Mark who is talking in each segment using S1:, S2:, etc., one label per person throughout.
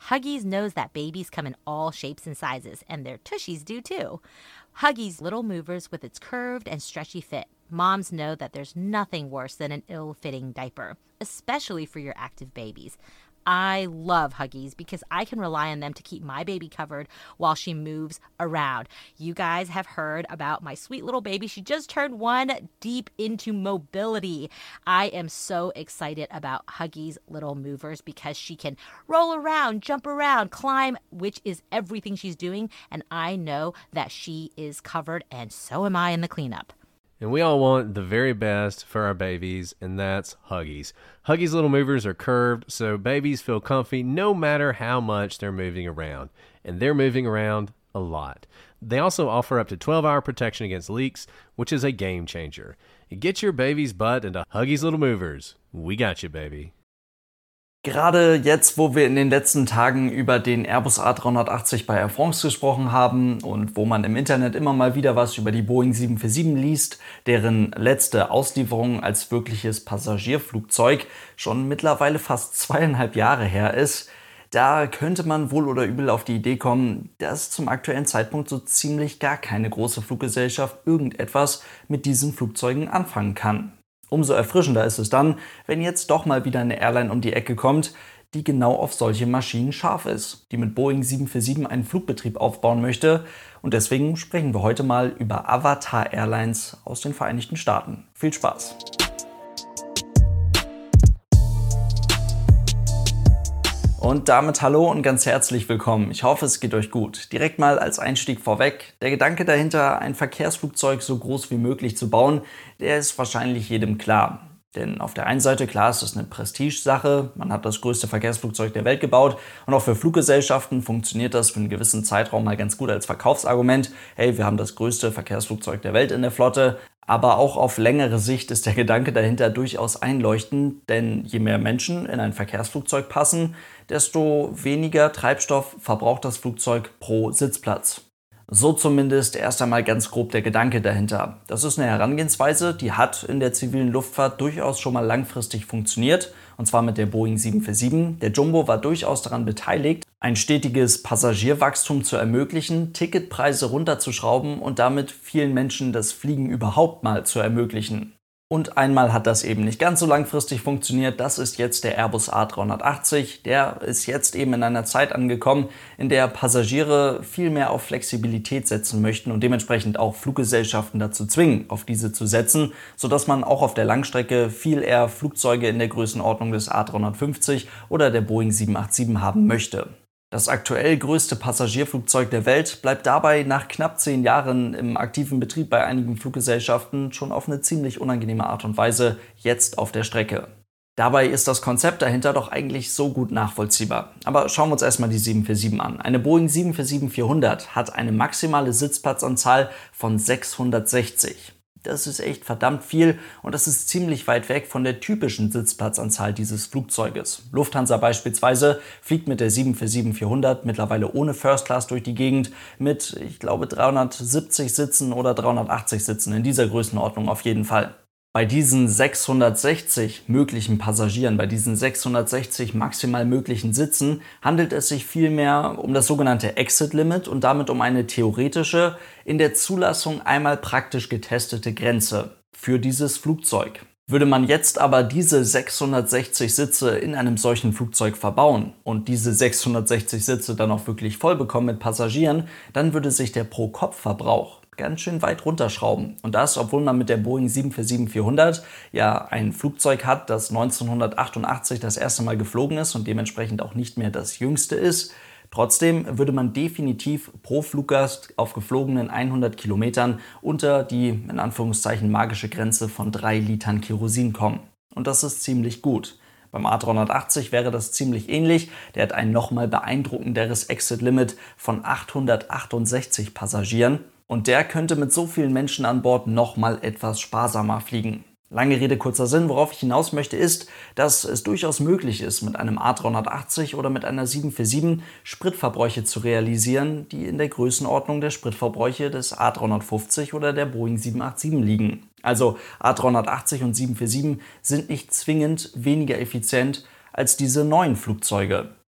S1: Huggies knows that babies come in all shapes and sizes, and their tushies do too. Huggies Little Movers with its curved and stretchy fit. Moms know that there's nothing worse than an ill-fitting diaper, especially for your active babies. I love Huggies because I can rely on them to keep my baby covered while she moves around. You guys have heard about my sweet little baby. She just turned 1, deep into mobility. I am so excited about Huggies Little Movers because she can roll around, jump around, climb, which is everything she's doing. And I know that she is covered, and so am I in the cleanup.
S2: And we all want the very best for our babies, and that's Huggies. Huggies Little Movers are curved, so babies feel comfy no matter how much they're moving around. And they're moving around a lot. They also offer up to 12-hour protection against leaks, which is a game changer. Get your baby's butt into Huggies Little Movers. We got you, baby.
S3: Gerade jetzt, wo wir in den letzten Tagen über den Airbus A380 bei Air France gesprochen haben und wo man im Internet immer mal wieder was über die Boeing 747 liest, deren letzte Auslieferung als wirkliches Passagierflugzeug schon mittlerweile fast 2,5 Jahre her ist, da könnte man wohl oder übel auf die Idee kommen, dass zum aktuellen Zeitpunkt so ziemlich gar keine große Fluggesellschaft irgendetwas mit diesen Flugzeugen anfangen kann. Umso erfrischender ist es dann, wenn jetzt doch mal wieder eine Airline um die Ecke kommt, die genau auf solche Maschinen scharf ist, die mit Boeing 747 einen Flugbetrieb aufbauen möchte. Und deswegen sprechen wir heute mal über Avatar Airlines aus den Vereinigten Staaten. Viel Spaß! Und damit hallo und ganz herzlich willkommen. Ich hoffe, es geht euch gut. Direkt mal als Einstieg vorweg. Der Gedanke dahinter, ein Verkehrsflugzeug so groß wie möglich zu bauen, der ist wahrscheinlich jedem klar. Denn auf der einen Seite, klar, ist das eine Prestigesache. Man hat das größte Verkehrsflugzeug der Welt gebaut. Und auch für Fluggesellschaften funktioniert das für einen gewissen Zeitraum mal ganz gut als Verkaufsargument. Hey, wir haben das größte Verkehrsflugzeug der Welt in der Flotte. Aber auch auf längere Sicht ist der Gedanke dahinter durchaus einleuchtend, denn je mehr Menschen in ein Verkehrsflugzeug passen, desto weniger Treibstoff verbraucht das Flugzeug pro Sitzplatz. So zumindest erst einmal ganz grob der Gedanke dahinter. Das ist eine Herangehensweise, die hat in der zivilen Luftfahrt durchaus schon mal langfristig funktioniert, und zwar mit der Boeing 747. Der Jumbo war durchaus daran beteiligt, ein stetiges Passagierwachstum zu ermöglichen, Ticketpreise runterzuschrauben und damit vielen Menschen das Fliegen überhaupt mal zu ermöglichen. Und einmal hat das eben nicht ganz so langfristig funktioniert, das ist jetzt der Airbus A380. Der ist jetzt eben in einer Zeit angekommen, in der Passagiere viel mehr auf Flexibilität setzen möchten und dementsprechend auch Fluggesellschaften dazu zwingen, auf diese zu setzen, sodass man auch auf der Langstrecke viel eher Flugzeuge in der Größenordnung des A350 oder der Boeing 787 haben möchte. Das aktuell größte Passagierflugzeug der Welt bleibt dabei nach knapp 10 Jahren im aktiven Betrieb bei einigen Fluggesellschaften schon auf eine ziemlich unangenehme Art und Weise jetzt auf der Strecke. Dabei ist das Konzept dahinter doch eigentlich so gut nachvollziehbar. Aber schauen wir uns erstmal die 747 an. Eine Boeing 747-400 hat eine maximale Sitzplatzanzahl von 660. Das ist echt verdammt viel und das ist ziemlich weit weg von der typischen Sitzplatzanzahl dieses Flugzeuges. Lufthansa beispielsweise fliegt mit der 747-400 mittlerweile ohne First Class durch die Gegend mit, ich glaube, 370 Sitzen oder 380 Sitzen, in dieser Größenordnung auf jeden Fall. Bei diesen 660 möglichen Passagieren, bei diesen 660 maximal möglichen Sitzen, handelt es sich vielmehr um das sogenannte Exit Limit und damit um eine theoretische, in der Zulassung einmal praktisch getestete Grenze für dieses Flugzeug. Würde man jetzt aber diese 660 Sitze in einem solchen Flugzeug verbauen und diese 660 Sitze dann auch wirklich voll bekommen mit Passagieren, dann würde sich der Pro-Kopf-Verbrauch ganz schön weit runterschrauben. Und das, obwohl man mit der Boeing 747-400 ja ein Flugzeug hat, das 1988 das erste Mal geflogen ist und dementsprechend auch nicht mehr das jüngste ist. Trotzdem würde man definitiv pro Fluggast auf geflogenen 100 Kilometern unter die, in Anführungszeichen, magische Grenze von 3 Litern Kerosin kommen. Und das ist ziemlich gut. Beim A380 wäre das ziemlich ähnlich. Der hat ein nochmal beeindruckenderes Exit-Limit von 868 Passagieren. Und der könnte mit so vielen Menschen an Bord nochmal etwas sparsamer fliegen. Lange Rede, kurzer Sinn, worauf ich hinaus möchte, ist, dass es durchaus möglich ist, mit einem A380 oder mit einer 747 Spritverbräuche zu realisieren, die in der Größenordnung der Spritverbräuche des A350 oder der Boeing 787 liegen. Also A380 und 747 sind nicht zwingend weniger effizient als diese neuen Flugzeuge.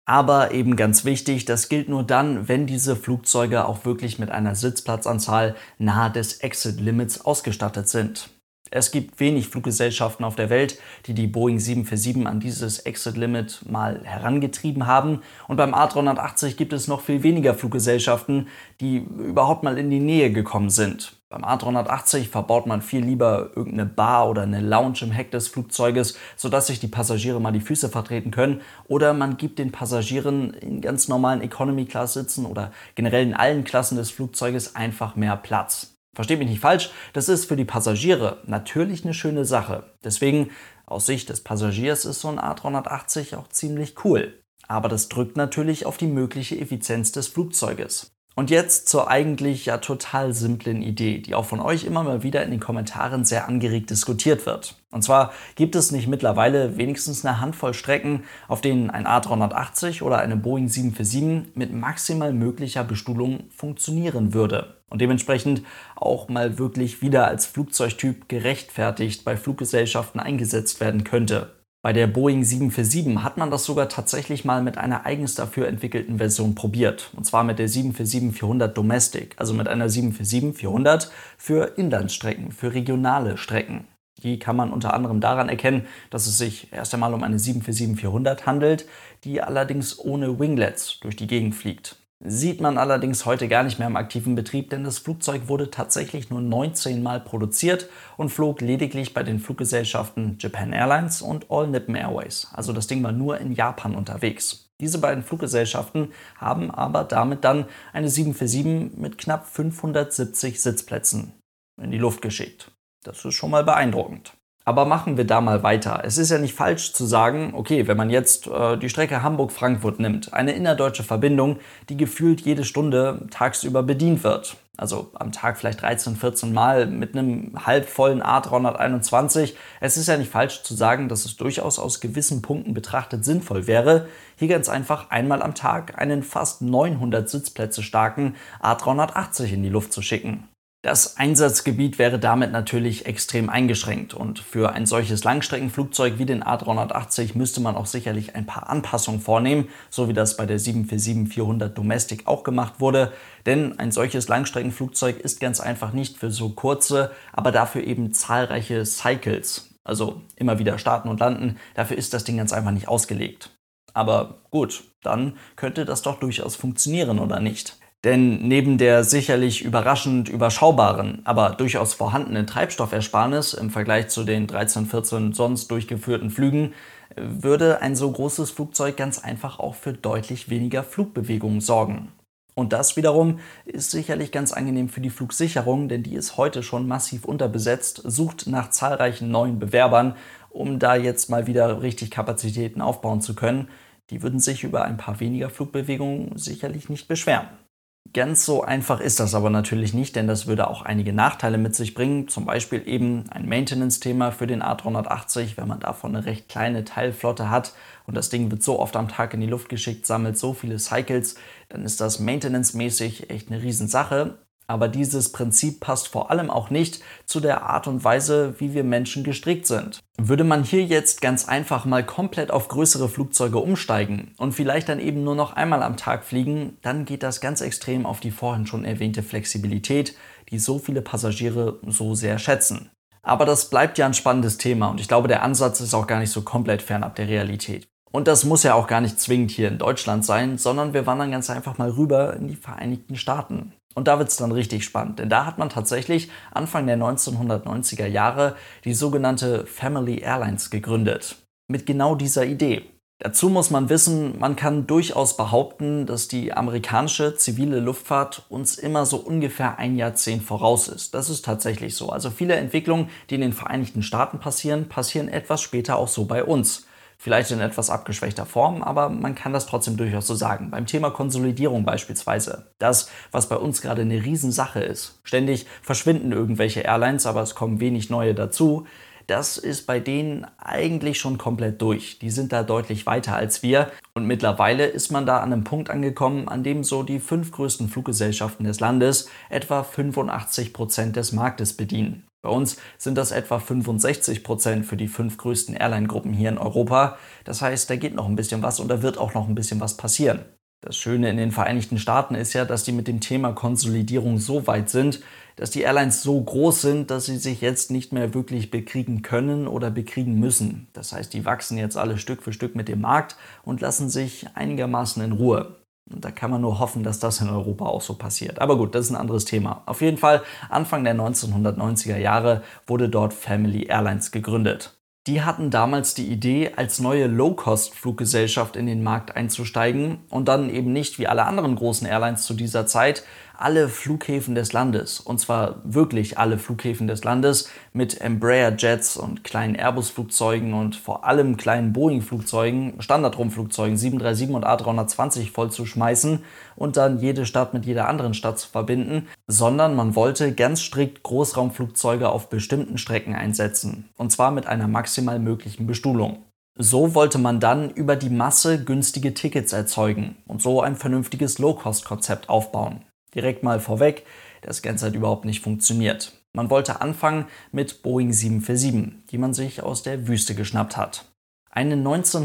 S3: Aber eben ganz wichtig, das gilt nur dann, wenn diese Flugzeuge auch wirklich mit einer Sitzplatzanzahl nahe des Exit-Limits ausgestattet sind. Es gibt wenig Fluggesellschaften auf der Welt, die die Boeing 747 an dieses Exit-Limit mal herangetrieben haben. Und beim A380 gibt es noch viel weniger Fluggesellschaften, die überhaupt mal in die Nähe gekommen sind. Beim A380 verbaut man viel lieber irgendeine Bar oder eine Lounge im Heck des Flugzeuges, sodass sich die Passagiere mal die Füße vertreten können. Oder man gibt den Passagieren in ganz normalen Economy-Class-Sitzen oder generell in allen Klassen des Flugzeuges einfach mehr Platz. Versteht mich nicht falsch, das ist für die Passagiere natürlich eine schöne Sache. Deswegen, aus Sicht des Passagiers ist so ein A380 auch ziemlich cool. Aber das drückt natürlich auf die mögliche Effizienz des Flugzeuges. Und jetzt zur eigentlich ja total simplen Idee, die auch von euch immer mal wieder in den Kommentaren sehr angeregt diskutiert wird. Und zwar gibt es nicht mittlerweile wenigstens eine Handvoll Strecken, auf denen ein A380 oder eine Boeing 747 mit maximal möglicher Bestuhlung funktionieren würde und dementsprechend auch mal wirklich wieder als Flugzeugtyp gerechtfertigt bei Fluggesellschaften eingesetzt werden könnte. Bei der Boeing 747 hat man das sogar tatsächlich mal mit einer eigens dafür entwickelten Version probiert. Und zwar mit der 747-400 Domestic, also mit einer 747-400 für Inlandsstrecken, für regionale Strecken. Die kann man unter anderem daran erkennen, dass es sich erst einmal um eine 747-400 handelt, die allerdings ohne Winglets durch die Gegend fliegt. Sieht man allerdings heute gar nicht mehr im aktiven Betrieb, denn das Flugzeug wurde tatsächlich nur 19 Mal produziert und flog lediglich bei den Fluggesellschaften Japan Airlines und All Nippon Airways. Also das Ding war nur in Japan unterwegs. Diese beiden Fluggesellschaften haben aber damit dann eine 747 mit knapp 570 Sitzplätzen in die Luft geschickt. Das ist schon mal beeindruckend. Aber machen wir da mal weiter. Es ist ja nicht falsch zu sagen, okay, wenn man jetzt die Strecke Hamburg-Frankfurt nimmt, eine innerdeutsche Verbindung, die gefühlt jede Stunde tagsüber bedient wird. Also am Tag vielleicht 13, 14 Mal mit einem halbvollen A321. Es ist ja nicht falsch zu sagen, dass es durchaus aus gewissen Punkten betrachtet sinnvoll wäre, hier ganz einfach einmal am Tag einen fast 900 Sitzplätze starken A380 in die Luft zu schicken. Das Einsatzgebiet wäre damit natürlich extrem eingeschränkt und für ein solches Langstreckenflugzeug wie den A380 müsste man auch sicherlich ein paar Anpassungen vornehmen, so wie das bei der 747-400 Domestic auch gemacht wurde, denn ein solches Langstreckenflugzeug ist ganz einfach nicht für so kurze, aber dafür eben zahlreiche Cycles, also immer wieder starten und landen, dafür ist das Ding ganz einfach nicht ausgelegt. Aber gut, dann könnte das doch durchaus funktionieren, oder nicht? Denn neben der sicherlich überraschend überschaubaren, aber durchaus vorhandenen Treibstoffersparnis im Vergleich zu den 13, 14 sonst durchgeführten Flügen, würde ein so großes Flugzeug ganz einfach auch für deutlich weniger Flugbewegungen sorgen. Und das wiederum ist sicherlich ganz angenehm für die Flugsicherung, denn die ist heute schon massiv unterbesetzt, sucht nach zahlreichen neuen Bewerbern, um da jetzt mal wieder richtig Kapazitäten aufbauen zu können. Die würden sich über ein paar weniger Flugbewegungen sicherlich nicht beschweren. Ganz so einfach ist das aber natürlich nicht, denn das würde auch einige Nachteile mit sich bringen. Zum Beispiel eben ein Maintenance-Thema für den A380, wenn man davon eine recht kleine Teilflotte hat und das Ding wird so oft am Tag in die Luft geschickt, sammelt so viele Cycles, dann ist das maintenance-mäßig echt eine Riesensache. Aber dieses Prinzip passt vor allem auch nicht zu der Art und Weise, wie wir Menschen gestrickt sind. Würde man hier jetzt ganz einfach mal komplett auf größere Flugzeuge umsteigen und vielleicht dann eben nur noch einmal am Tag fliegen, dann geht das ganz extrem auf die vorhin schon erwähnte Flexibilität, die so viele Passagiere so sehr schätzen. Aber das bleibt ja ein spannendes Thema und ich glaube, der Ansatz ist auch gar nicht so komplett fernab der Realität. Und das muss ja auch gar nicht zwingend hier in Deutschland sein, sondern wir wandern ganz einfach mal rüber in die Vereinigten Staaten. Und da wird es dann richtig spannend, denn da hat man tatsächlich Anfang der 1990er Jahre die sogenannte Family Airlines gegründet. Mit genau dieser Idee. Dazu muss man wissen, man kann durchaus behaupten, dass die amerikanische zivile Luftfahrt uns immer so ungefähr ein Jahrzehnt voraus ist. Das ist tatsächlich so. Also viele Entwicklungen, die in den Vereinigten Staaten passieren, passieren etwas später auch so bei uns. Vielleicht in etwas abgeschwächter Form, aber man kann das trotzdem durchaus so sagen. Beim Thema Konsolidierung beispielsweise. Das, was bei uns gerade eine Riesensache ist. Ständig verschwinden irgendwelche Airlines, aber es kommen wenig neue dazu. Das ist bei denen eigentlich schon komplett durch. Die sind da deutlich weiter als wir. Und mittlerweile ist man da an einem Punkt angekommen, an dem so die 5 größten Fluggesellschaften des Landes etwa 85% des Marktes bedienen. Bei uns sind das etwa 65% für die 5 größten Airline-Gruppen hier in Europa. Das heißt, da geht noch ein bisschen was und da wird auch noch ein bisschen was passieren. Das Schöne in den Vereinigten Staaten ist ja, dass die mit dem Thema Konsolidierung so weit sind, dass die Airlines so groß sind, dass sie sich jetzt nicht mehr wirklich bekriegen können oder bekriegen müssen. Das heißt, die wachsen jetzt alle Stück für Stück mit dem Markt und lassen sich einigermaßen in Ruhe. Und da kann man nur hoffen, dass das in Europa auch so passiert. Aber gut, das ist ein anderes Thema. Auf jeden Fall, Anfang der 1990er Jahre wurde dort Family Airlines gegründet. Die hatten damals die Idee, als neue Low-Cost-Fluggesellschaft in den Markt einzusteigen und dann eben nicht wie alle anderen großen Airlines zu dieser Zeit alle Flughäfen des Landes, und zwar wirklich alle Flughäfen des Landes, mit Embraer-Jets und kleinen Airbus-Flugzeugen und vor allem kleinen Boeing-Flugzeugen, Standardrumpfflugzeugen 737 und A320 voll zu schmeißen und dann jede Stadt mit jeder anderen Stadt zu verbinden, sondern man wollte ganz strikt Großraumflugzeuge auf bestimmten Strecken einsetzen, und zwar mit einer maximal möglichen Bestuhlung. So wollte man dann über die Masse günstige Tickets erzeugen und so ein vernünftiges Low-Cost-Konzept aufbauen. Direkt mal vorweg, das Ganze hat überhaupt nicht funktioniert. Man wollte anfangen mit Boeing 747, die man sich aus der Wüste geschnappt hat. Eine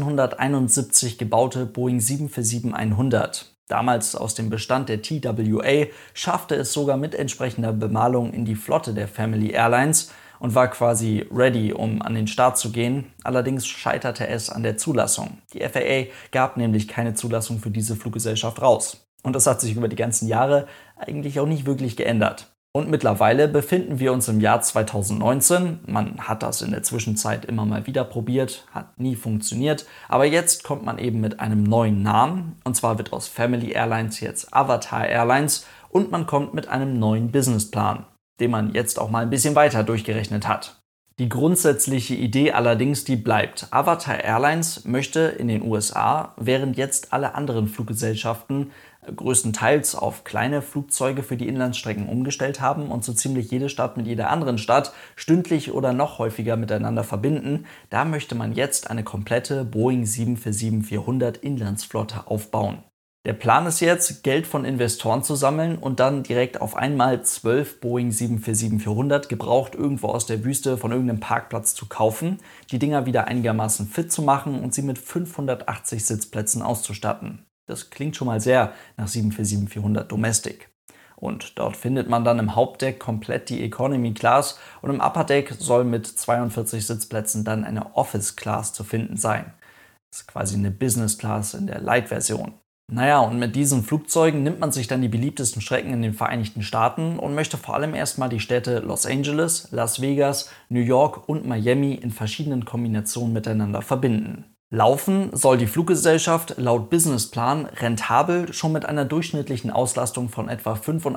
S3: 1971 gebaute Boeing 747-100, damals aus dem Bestand der TWA, schaffte es sogar mit entsprechender Bemalung in die Flotte der Family Airlines und war quasi ready, um an den Start zu gehen. Allerdings scheiterte es an der Zulassung. Die FAA gab nämlich keine Zulassung für diese Fluggesellschaft raus. Und das hat sich über die ganzen Jahre eigentlich auch nicht wirklich geändert. Und mittlerweile befinden wir uns im Jahr 2019. Man hat das in der Zwischenzeit immer mal wieder probiert, hat nie funktioniert. Aber jetzt kommt man eben mit einem neuen Namen. Und zwar wird aus Family Airlines jetzt Avatar Airlines. Und man kommt mit einem neuen Businessplan, den man jetzt auch mal ein bisschen weiter durchgerechnet hat. Die grundsätzliche Idee allerdings, die bleibt. Avatar Airlines möchte in den USA, während jetzt alle anderen Fluggesellschaften größtenteils auf kleine Flugzeuge für die Inlandsstrecken umgestellt haben und so ziemlich jede Stadt mit jeder anderen Stadt stündlich oder noch häufiger miteinander verbinden, da möchte man jetzt eine komplette Boeing 747-400 Inlandsflotte aufbauen. Der Plan ist jetzt, Geld von Investoren zu sammeln und dann direkt auf einmal 12 Boeing 747-400 gebraucht irgendwo aus der Wüste von irgendeinem Parkplatz zu kaufen, die Dinger wieder einigermaßen fit zu machen und sie mit 580 Sitzplätzen auszustatten. Das klingt schon mal sehr nach 747-400 Domestic. Und dort findet man dann im Hauptdeck komplett die Economy Class und im Upper Deck soll mit 42 Sitzplätzen dann eine Office Class zu finden sein. Das ist quasi eine Business Class in der Light-Version. Naja, und mit diesen Flugzeugen nimmt man sich dann die beliebtesten Strecken in den Vereinigten Staaten und möchte vor allem erstmal die Städte Los Angeles, Las Vegas, New York und Miami in verschiedenen Kombinationen miteinander verbinden. Laufen soll die Fluggesellschaft laut Businessplan rentabel schon mit einer durchschnittlichen Auslastung von etwa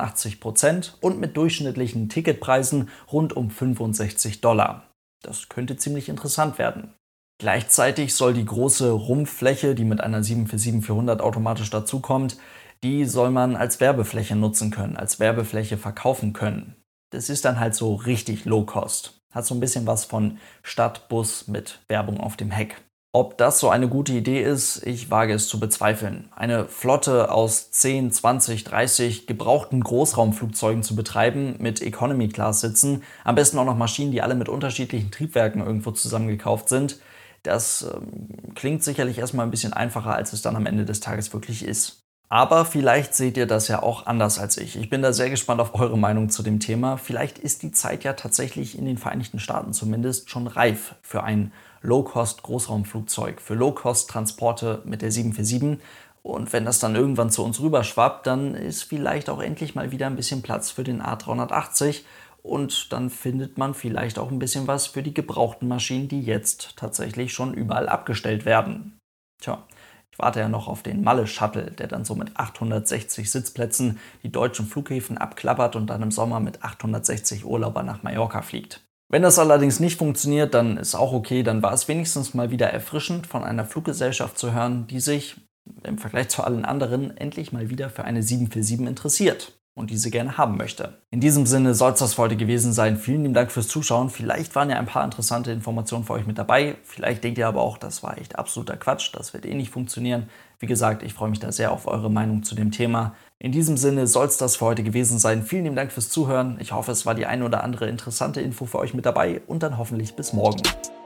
S3: 85% und mit durchschnittlichen Ticketpreisen rund um $65. Das könnte ziemlich interessant werden. Gleichzeitig soll die große Rumpffläche, die mit einer 747-400 automatisch dazukommt, die soll man als Werbefläche nutzen können, als Werbefläche verkaufen können. Das ist dann halt so richtig Low-Cost. Hat so ein bisschen was von Stadtbus mit Werbung auf dem Heck. Ob das so eine gute Idee ist, ich wage es zu bezweifeln. Eine Flotte aus 10, 20, 30 gebrauchten Großraumflugzeugen zu betreiben mit Economy-Class-Sitzen, am besten auch noch Maschinen, die alle mit unterschiedlichen Triebwerken irgendwo zusammengekauft sind, das klingt sicherlich erstmal ein bisschen einfacher, als es dann am Ende des Tages wirklich ist. Aber vielleicht seht ihr das ja auch anders als ich. Ich bin da sehr gespannt auf eure Meinung zu dem Thema. Vielleicht ist die Zeit ja tatsächlich in den Vereinigten Staaten zumindest schon reif für ein Low-Cost-Großraumflugzeug, für Low-Cost-Transporte mit der 747. Und wenn das dann irgendwann zu uns rüberschwappt, dann ist vielleicht auch endlich mal wieder ein bisschen Platz für den A380. Und dann findet man vielleicht auch ein bisschen was für die gebrauchten Maschinen, die jetzt tatsächlich schon überall abgestellt werden. Tja, ich warte ja noch auf den Malle-Shuttle, der dann so mit 860 Sitzplätzen die deutschen Flughäfen abklappert und dann im Sommer mit 860 Urlaubern nach Mallorca fliegt. Wenn das allerdings nicht funktioniert, dann ist auch okay, dann war es wenigstens mal wieder erfrischend, von einer Fluggesellschaft zu hören, die sich im Vergleich zu allen anderen endlich mal wieder für eine 747 interessiert und diese gerne haben möchte. In diesem Sinne soll es das für heute gewesen sein. Vielen lieben Dank fürs Zuschauen. Vielleicht waren ja ein paar interessante Informationen für euch mit dabei. Vielleicht denkt ihr aber auch, das war echt absoluter Quatsch, das wird eh nicht funktionieren. Wie gesagt, ich freue mich da sehr auf eure Meinung zu dem Thema. In diesem Sinne soll es das für heute gewesen sein. Vielen lieben Dank fürs Zuhören. Ich hoffe, es war die eine oder andere interessante Info für euch mit dabei und dann hoffentlich bis morgen.